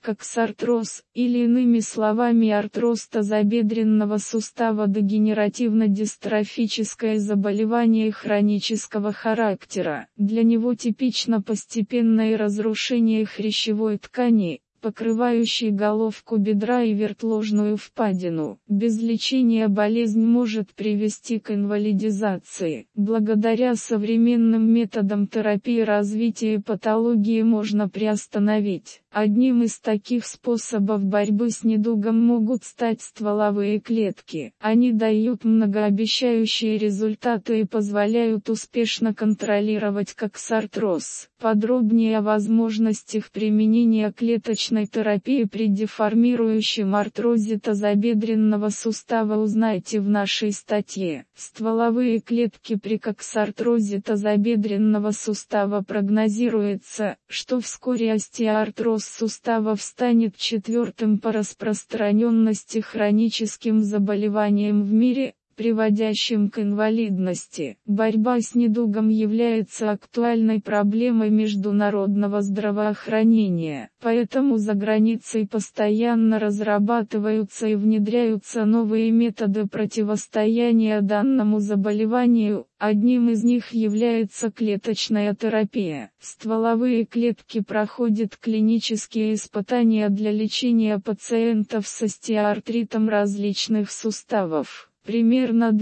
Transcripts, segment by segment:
коксартроз, или иными словами артроз тазобедренного сустава, дегенеративно-дистрофическое заболевание хронического характера. Для него типично постепенное разрушение хрящевой ткани, покрывающей головку бедра и вертложную впадину. Без лечения болезнь может привести к инвалидизации. Благодаря современным методам терапии развитие патологии можно приостановить. Одним из таких способов борьбы с недугом могут стать стволовые клетки. Они дают многообещающие результаты и позволяют успешно контролировать коксартроз. Подробнее о возможностях применения клеточной терапии при деформирующем артрозе тазобедренного сустава узнайте в нашей статье. Стволовые клетки при коксартрозе тазобедренного сустава. Прогнозируется, что вскоре остеоартроз суставов станет четвертым по распространенности хроническим заболеванием в мире, приводящим к инвалидности. Борьба с недугом является актуальной проблемой международного здравоохранения, поэтому за границей постоянно разрабатываются и внедряются новые методы противостояния данному заболеванию. Одним из них является клеточная терапия. Стволовые клетки проходят клинические испытания для лечения пациентов с остеоартритом различных суставов. Примерно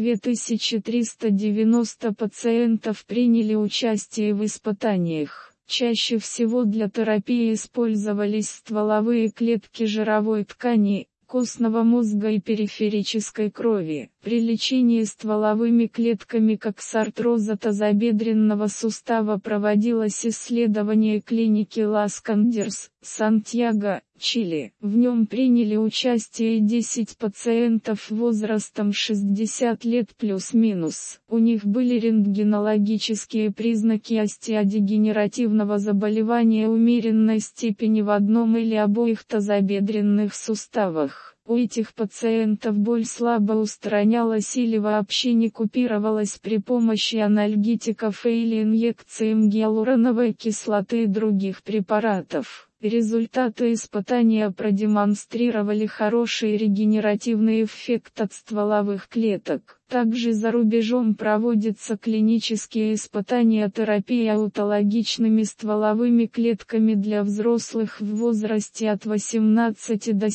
2390 пациентов приняли участие в испытаниях. Чаще всего для терапии использовались стволовые клетки жировой ткани, костного мозга и периферической крови. При лечении стволовыми клетками коксартроза тазобедренного сустава проводилось исследование клиники Лас-Кандерс, Сантьяго, Чили. В нем приняли участие 10 пациентов возрастом 60 лет плюс-минус. У них были рентгенологические признаки остеодегенеративного заболевания умеренной степени в одном или обоих тазобедренных суставах. У этих пациентов боль слабо устранялась или вообще не купировалась при помощи анальгетиков или инъекциям гиалуроновой кислоты и других препаратов. Результаты испытания продемонстрировали хороший регенеративный эффект от стволовых клеток. Также за рубежом проводятся клинические испытания терапии аутологичными стволовыми клетками для взрослых в возрасте от 18 до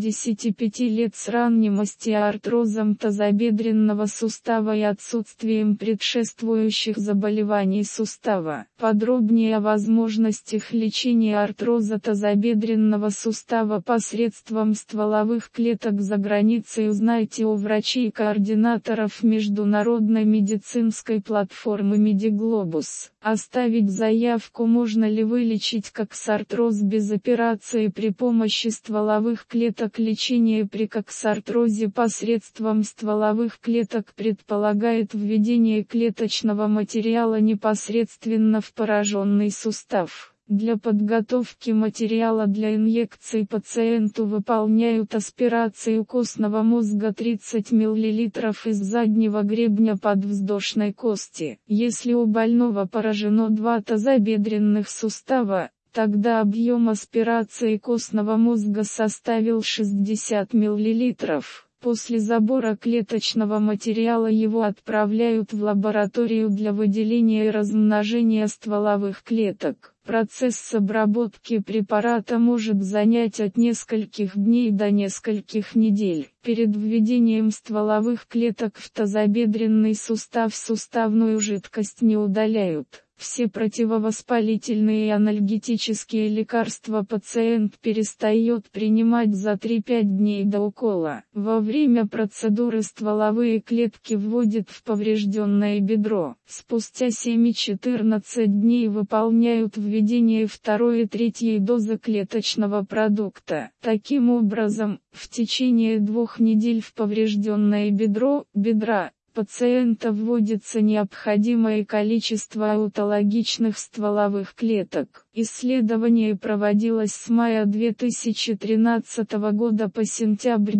75 лет с ранним остеоартрозом тазобедренного сустава и отсутствием предшествующих заболеваний сустава. Подробнее о возможностях лечения артроза тазобедренного сустава посредством стволовых клеток за границей узнайте у врачей и координаторов международной медицинской платформы Медиглобус. Оставить заявку, можно ли вылечить коксартроз без операции при помощи стволовых клеток. Лечение при коксартрозе посредством стволовых клеток предполагает введение клеточного материала непосредственно в пораженный сустав. Для подготовки материала для инъекций пациенту выполняют аспирацию костного мозга 30 мл из заднего гребня подвздошной кости. Если у больного поражено два тазобедренных сустава, тогда объем аспирации костного мозга составил 60 мл. После забора клеточного материала его отправляют в лабораторию для выделения и размножения стволовых клеток. Процесс обработки препарата может занять от нескольких дней до нескольких недель. Перед введением стволовых клеток в тазобедренный сустав суставную жидкость не удаляют. Все противовоспалительные и анальгетические лекарства пациент перестает принимать за 3-5 дней до укола. Во время процедуры стволовые клетки вводят в поврежденное бедро. Спустя 7-14 дней выполняют введение 2 и 3 дозы клеточного продукта. Таким образом, в течение 2 недель в поврежденное бедра пациента вводится необходимое количество аутологичных стволовых клеток. Исследование проводилось с мая 2013 года по сентябрь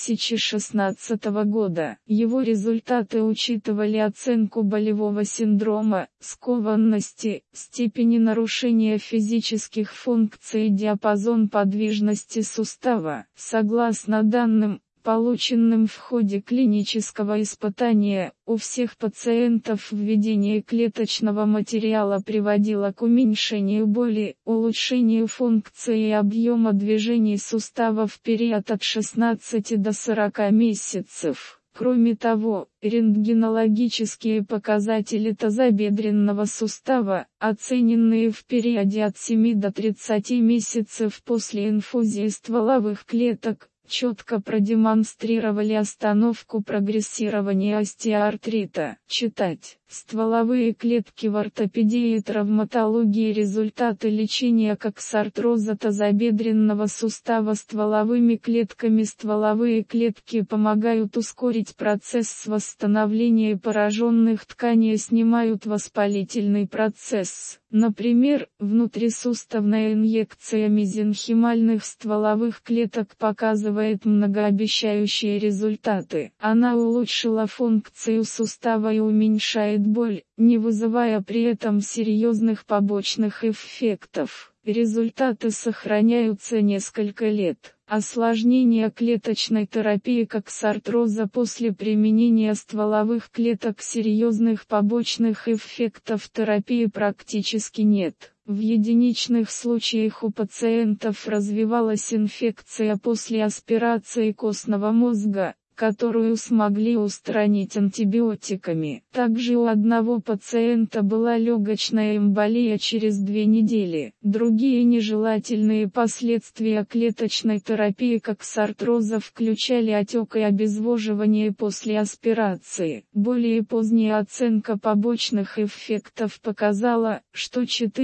2016 года. Его результаты учитывали оценку болевого синдрома, скованности, степени нарушения физических функций и диапазон подвижности сустава. Согласно данным, полученным в ходе клинического испытания, у всех пациентов введение клеточного материала приводило к уменьшению боли, улучшению функции и объема движений сустава в период от 16 до 40 месяцев. Кроме того, рентгенологические показатели тазобедренного сустава, оцененные в периоде от 7 до 30 месяцев после инфузии стволовых клеток, четко продемонстрировали остановку прогрессирования остеоартрита. Читать. Стволовые клетки в ортопедии и травматологии. Результаты лечения коксартроза тазобедренного сустава стволовыми клетками. Стволовые клетки помогают ускорить процесс восстановления пораженных тканей, снимают воспалительный процесс. Например, внутрисуставная инъекция мезенхимальных стволовых клеток показывает многообещающие результаты. Она улучшила функцию сустава и уменьшает боль, не вызывая при этом серьезных побочных эффектов. Результаты сохраняются несколько лет. Осложнения клеточной терапии коксартроза. После применения стволовых клеток серьезных побочных эффектов терапии практически нет. В единичных случаях у пациентов развивалась инфекция после аспирации костного мозга, которую смогли устранить антибиотиками. Также у одного пациента была легочная эмболия через 2 недели. Другие нежелательные последствия клеточной терапии коксартроза включали отек и обезвоживание после аспирации. Более поздняя оценка побочных эффектов показала, что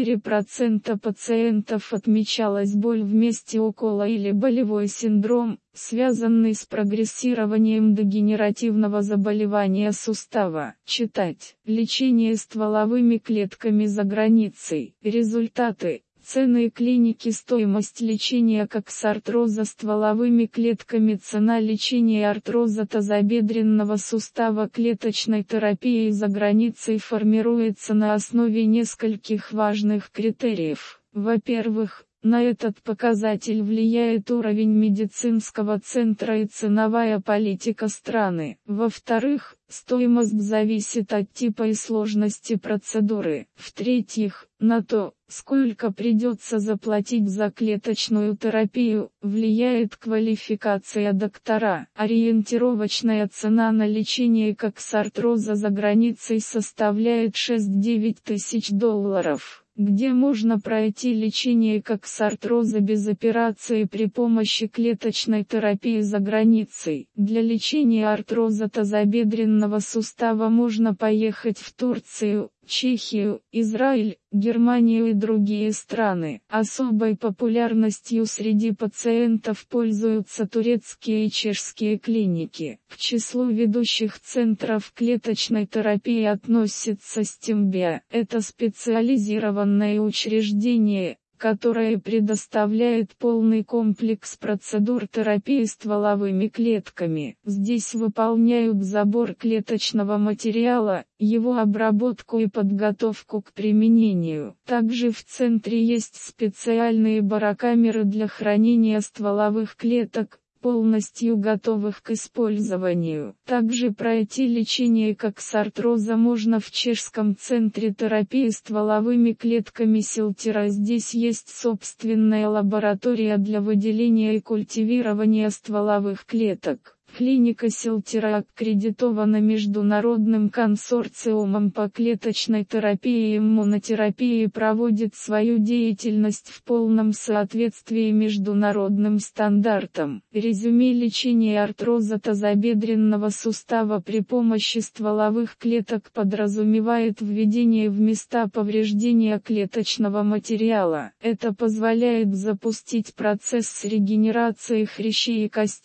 4% пациентов отмечалась боль в месте укола или болевой синдром, связанный с прогрессированием дегенеративного заболевания сустава. Читать. Лечение стволовыми клетками за границей. Результаты. Цены клиники. Стоимость лечения коксартроза стволовыми клетками. Цена лечения артроза тазобедренного сустава клеточной терапией за границей формируется на основе нескольких важных критериев. Во-первых, на этот показатель влияет уровень медицинского центра и ценовая политика страны. Во-вторых, стоимость зависит от типа и сложности процедуры. В-третьих, на то, сколько придется заплатить за клеточную терапию, влияет квалификация доктора. Ориентировочная цена на лечение коксартроза за границей составляет 6-9 тысяч долларов. Где можно пройти лечение коксартроза без операции при помощи клеточной терапии за границей? Для лечения артроза тазобедренного сустава можно поехать в Турцию, Чехию, Израиль, Германию и другие страны. Особой популярностью среди пациентов пользуются турецкие и чешские клиники. К числу ведущих центров клеточной терапии относится Стимбиа. Это специализированное учреждение, которое предоставляет полный комплекс процедур терапии стволовыми клетками. Здесь выполняют забор клеточного материала, его обработку и подготовку к применению. Также в центре есть специальные барокамеры для хранения стволовых клеток, полностью готовых к использованию. Также пройти лечение коксартроза можно в чешском центре терапии стволовыми клетками Силтера. Здесь есть собственная лаборатория для выделения и культивирования стволовых клеток. Клиника Силтера аккредитована Международным консорциумом по клеточной терапии и иммунотерапии и проводит свою деятельность в полном соответствии международным стандартам. Резюме лечения артроза тазобедренного сустава при помощи стволовых клеток подразумевает введение в места повреждения клеточного материала. Это позволяет запустить процесс регенерации хрящей и костей,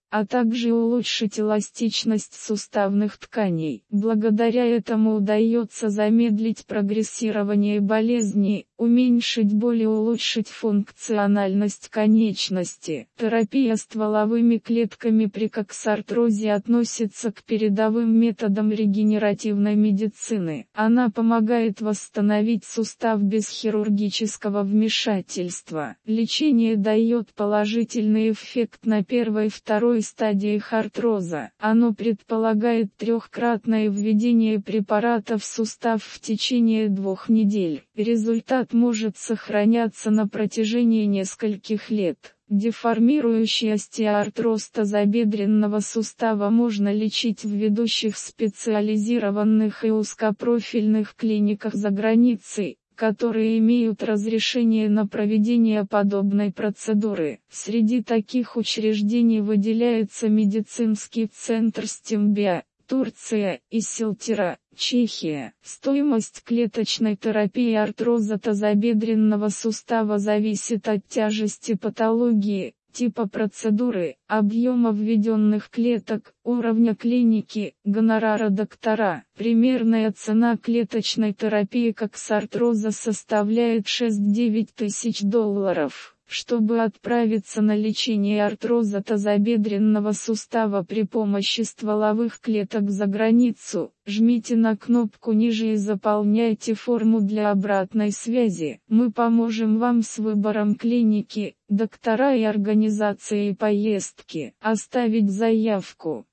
а также улучшить эластичность суставных тканей. Благодаря этому удается замедлить прогрессирование болезни, уменьшить боль и улучшить функциональность конечности. Терапия стволовыми клетками при коксартрозе относится к передовым методам регенеративной медицины. Она помогает восстановить сустав без хирургического вмешательства. Лечение дает положительный эффект на первой и второй стадиях артроза. Оно предполагает трехкратное введение препарата в сустав в течение 2 недель. Результат может сохраняться на протяжении нескольких лет. Деформирующий остеоартроз тазобедренного сустава можно лечить в ведущих специализированных и узкопрофильных клиниках за границей, которые имеют разрешение на проведение подобной процедуры. Среди таких учреждений выделяется медицинский центр Стимбия, Турция, и Силтера, Чехия. Стоимость клеточной терапии артроза тазобедренного сустава зависит от тяжести патологии, типа процедуры, объема введенных клеток, уровня клиники, гонорара доктора. Примерная цена клеточной терапии коксартроза составляет 6-9 тысяч долларов. Чтобы отправиться на лечение артроза тазобедренного сустава при помощи стволовых клеток за границу, жмите на кнопку ниже и заполняйте форму для обратной связи. Мы поможем вам с выбором клиники, доктора и организацией поездки. Оставить заявку.